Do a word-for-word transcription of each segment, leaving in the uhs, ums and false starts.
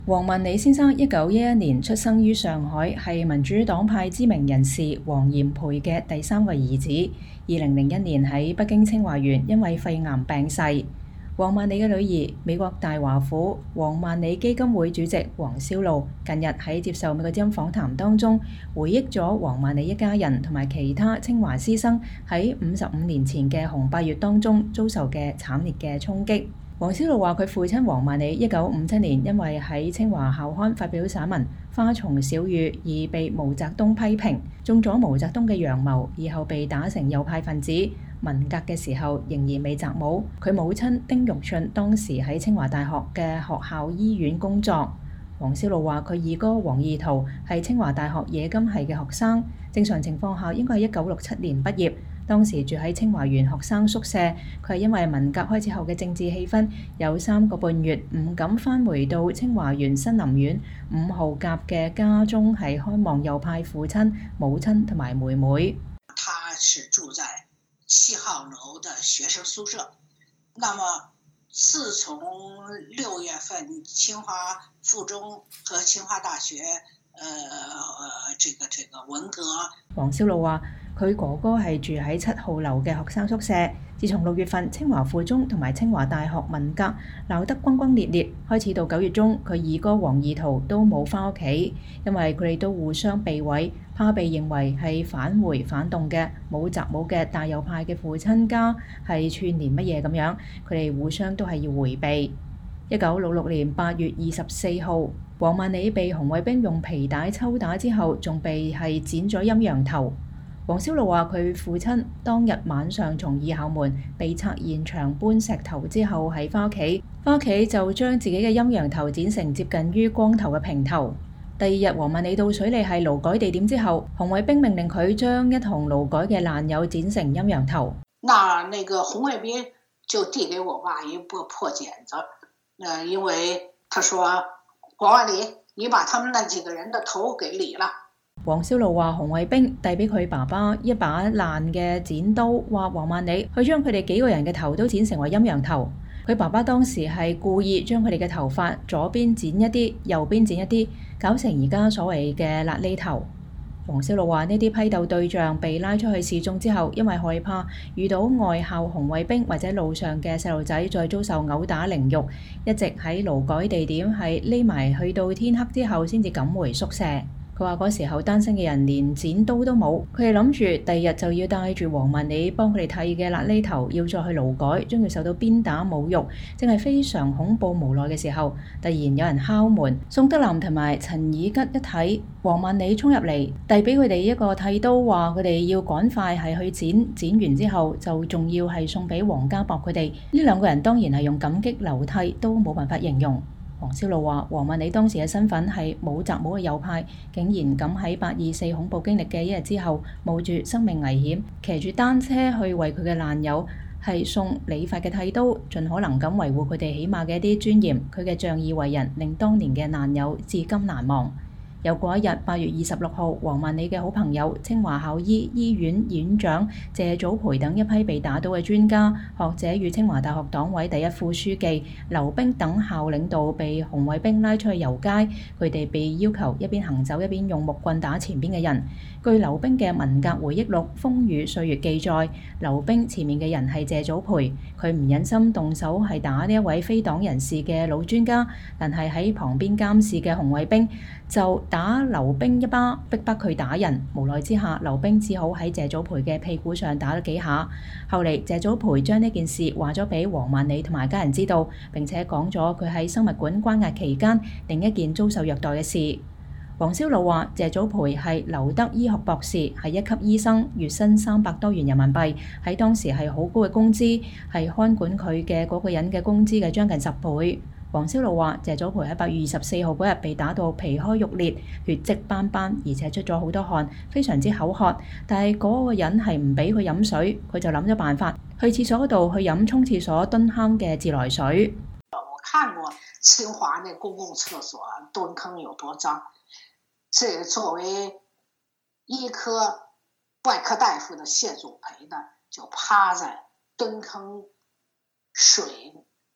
黃萬里先生一九一一年出生於上海，係民主黨派知名人士黃炎培嘅第三個兒子。二零零一年喺北京清華園因為肺癌病逝。黃萬里嘅女兒，美國大華府黃萬里基金會主席黃蕭路近日喺接受美國之音訪談當中，回憶咗黃萬里一家人同埋其他清華師生喺五十五年前嘅紅八月當中遭受嘅慘烈嘅衝擊。黃蕭路話：佢父親黃萬里一九五七年因為喺清華校刊發表散文《花叢小雨》而被毛澤東批評，中咗毛澤東嘅陽謀，以後被打成右派分子。文革嘅時候仍然未擇帽。佢母親丁玉俊當時喺清華大學嘅學校醫院工作。黃蕭路話：佢二哥黃義圖係清華大學冶金系嘅學生，正常情況下應該係一九六七年畢業。當時住喺清華園學生宿舍，佢係因為文革開始後嘅政治氣氛，有三個半月唔敢返回到清華園新林苑五號甲嘅家中，係看望右派父親、母親同埋妹妹。 他是住在七號樓的學生宿舍。那麼自從六月份清華附中和清華大學，呃，這個這個文革。 黃蕭路話：佢哥哥係住喺七號樓嘅學生宿舍。自從六月份清華附中同埋清華大學文革鬧得轟轟烈烈，開始到九月中，佢二哥黃義圖都冇返屋企，因為佢哋都互相避諱，怕被認為係反回反動嘅冇擇帽嘅大右派嘅父親家係串連乜嘢咁樣，佢哋互相都係要迴避。一九六六年八月二十四號，黃萬里被紅衛兵用皮帶抽打之後，仲被係剪咗陰陽頭。黃蕭路話：佢父親當日晚上從二校門被拆現場搬石頭之後，喺返屋企，返屋企就將自己嘅陰陽頭剪成接近於光頭嘅平頭。第二日，黃萬里到水利系勞改地點之後，紅衛兵命令佢將一同勞改嘅爛友剪成陰陽頭。 那那個紅衛兵就遞給我爸一個破剪子，呃，因為他說：黃萬里，你把他們那幾個人的頭給理了。 黃蕭路話：紅衛兵遞俾佢爸爸一把爛嘅剪刀，話黃萬里去將佢哋幾個人嘅頭都剪成為陰陽頭。佢爸爸當時係故意將佢哋嘅頭髮左邊剪一啲，右邊剪一啲，搞成而家所謂嘅瘌痢頭。黃蕭路話：呢啲批鬥對象被拉出去示眾之後，因為害怕遇到外校紅衛兵或者路上嘅細路仔再遭受毆打凌辱，一直喺勞改地點係匿埋去到天黑之後先至趕回宿舍。佢話嗰時候單身嘅人連剪刀都冇，佢哋諗住第二日就要帶住黃萬里幫佢哋剃嘅瘌痢頭，要再去勞改，將佢受到鞭打侮辱，正係非常恐怖無奈嘅時候，突然有人敲門。宋德林同埋陳以吉一睇黃萬里衝入嚟，遞俾佢哋一個剃刀，話佢哋要趕快係去剪，剪完之後就仲要係送俾黃家博佢哋。呢兩個人當然係用感激流涕都冇辦法形容。黃蕭路話：黃萬里當時嘅身份係冇擇帽嘅右派，竟然敢喺八二四恐怖經歷嘅一日之後，冒住生命危險，騎住單車去為佢嘅爛友係送理髮嘅剃刀，盡可能咁維護佢哋起碼嘅一啲尊嚴。佢嘅仗義為人，令當年嘅爛友至今難忘。又過一日，八月二十六號，黃萬里嘅好朋友清華校醫醫院院長謝祖培等一批被打倒嘅專家學者與清華大學黨委第一副書記劉冰等校領導被紅衛兵拉出去遊街，佢哋被要求一邊行走一邊用木棍打前邊嘅人。據劉冰嘅文革回憶錄《風雨歲月》記載，劉冰前面嘅人係謝祖培，佢唔忍心動手係打呢一位非黨人士嘅老專家，但係喺旁邊監視嘅紅衛兵就打劉冰一巴，逼迫佢打人。無奈之下，劉冰只好喺謝祖培嘅屁股上打咗幾下。後嚟謝祖培將呢件事話咗俾黃萬里同埋家人知道，並且講咗佢喺生物館關押期間另一件遭受虐待嘅事。黃蕭路話：謝祖培係留德醫學博士，係一級醫生，月薪三百多元人民幣，喺當時係好高嘅工資，係看管佢嘅嗰個人嘅工資嘅將近十倍。黃蕭路話：謝祖培喺八月二十四號嗰日被打到皮開肉裂，血跡斑斑，而且出咗好多汗，非常之口渴。但係嗰個人係唔俾佢飲水，佢就諗咗辦法，去廁所嗰度去飲沖廁所蹲坑嘅自來水。 我看過清華那公共廁所蹲坑有多髒，這作為醫科外科大夫的謝祖培呢，就趴在蹲坑水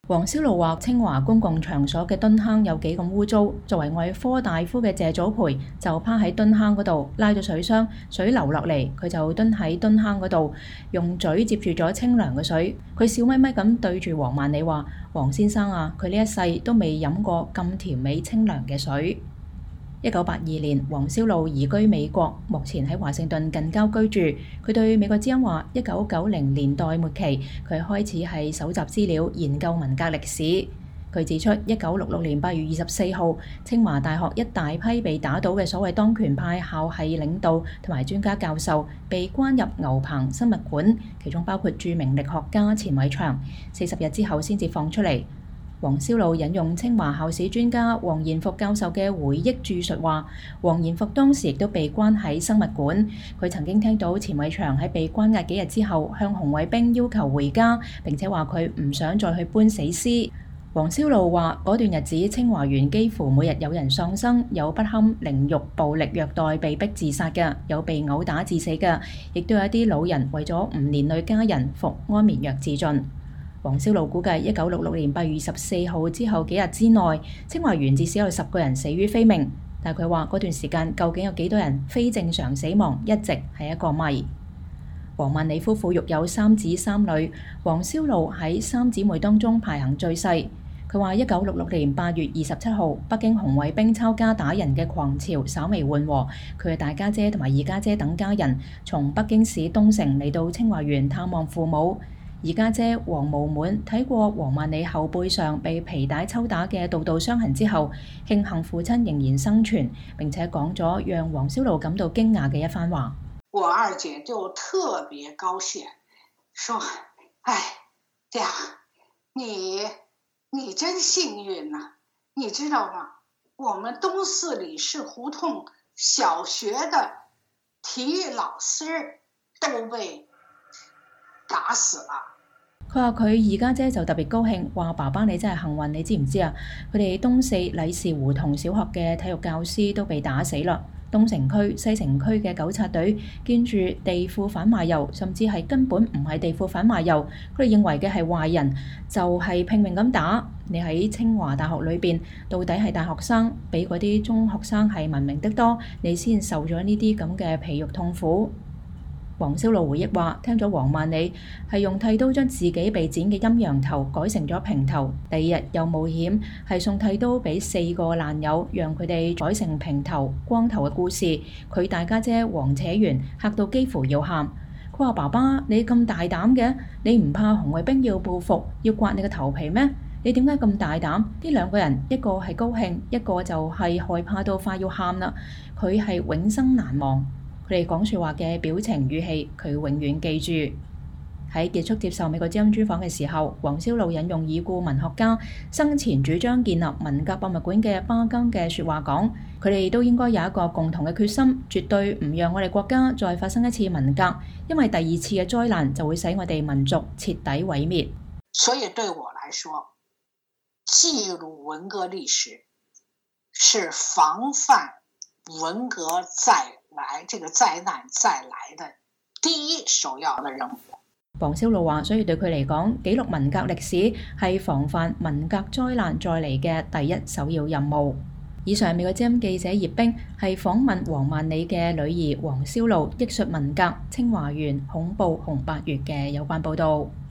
黃蕭路話：清華公共場所嘅蹲坑有幾咁污糟，作為外科大夫嘅謝祖培就趴喺蹲坑嗰度拉咗水箱，水流落嚟，佢就蹲喺蹲坑嗰度，用嘴接住咗清涼嘅水。佢笑咪咪咁對住黃萬里話：黃先生啊，佢呢一世都未飲過咁甜美清涼嘅水。一九八二年，黃蕭路移居美國，目前喺華盛頓近郊居住。佢對美國之音話：一九九零年代末期，佢開始係搜集資料、研究文革歷史。佢指出，一九六六年八月二十四號，清華大學一大批被打倒嘅所謂當權派校系領導同埋專家教授被關入牛棚生物館，其中包括著名力學家錢偉長。四十日之後先至放出嚟。黃蕭路引用清華校史專家黃延復教授嘅回憶著述話，黃延復當時亦都被關喺生物館。佢曾經聽到錢偉長喺被關押幾日之後向紅衛兵要求回家，並且話佢唔想再去搬死屍。黃蕭路話，嗰段日子清華園幾乎每日有人喪生，有不堪凌辱、暴力虐待被逼自殺嘅，有被毆打致死嘅，亦都有一啲老人為咗唔連累家人服安眠藥自盡。黃蕭路估計，一九六六年八月十四號之後幾日之內，清華園至少有十個人死於非命。但佢話嗰段時間究竟有幾多人非正常死亡，一直係一個謎。黃萬里夫婦育有三子三女，黃蕭路喺三姊妹當中排行最細。佢話：一九六六年八月二十七號，北京紅衛兵抄家打人嘅狂潮稍微緩和，佢嘅大家姐同埋二家姐等家人從北京市東城嚟到清華園探望父母。二家姐黃無滿睇過黃萬里後背上被皮帶抽打嘅道道傷痕之後，慶幸父親仍然生存，並且講咗讓黃蕭路感到驚訝嘅一番話。 我二姐就特別高興，說：哎爹，你你真幸運呐！你知道嗎？我們東四李氏胡同小學的體育老師都被打死了。 佢話佢二家姐就特別高興，話爸爸你真係幸運，你知唔知啊？佢哋東四李氏胡同小學嘅體育教師都被打死啦。東城區、西城區嘅糾察隊見住地庫販賣油，甚至係根本唔係地庫販賣油，佢哋認為嘅係壞人，就係、是、拼命咁打。你喺清華大學裏邊，到底係大學生比嗰啲中學生係文明得多，你先受咗呢啲咁嘅皮肉痛苦。黃蕭路回憶話，聽咗黃萬里係用剃刀將自己被剪嘅陰陽頭改成咗平頭，第二日又冒險係送剃刀俾四個爛友，讓佢哋改成平頭光頭嘅故事。佢大家姐黃且元嚇到幾乎要喊，佢話：爸爸你咁大膽嘅，你唔怕紅衛兵要報復，要刮你個頭皮咩？你點解咁大膽？呢兩個人一個係高興，一個就係害怕到快要喊啦。佢係永生難忘。佢哋講説話嘅表情語氣，佢永遠記住。喺結束接受美國之音專訪嘅時候，黃蕭路引用已故文學家生前主張建立文革博物館嘅巴金嘅説話講，佢哋都應該有一個共同嘅決心，絕對唔讓我哋國家再發生一次文革，因為第二次嘅災難就會使我哋民族徹底毀滅。 所以對我來說，記錄文革歷史是防範文革再來，這個災難再來的第一首要的任務。 黃蕭路話，所以對佢嚟講，記錄文革歷史係防範文革災難再嚟嘅第一首要任務。以上美國之音記者葉冰係訪問黃萬里嘅女兒黃蕭路，憶述文革清華園恐怖紅八月嘅有關報導。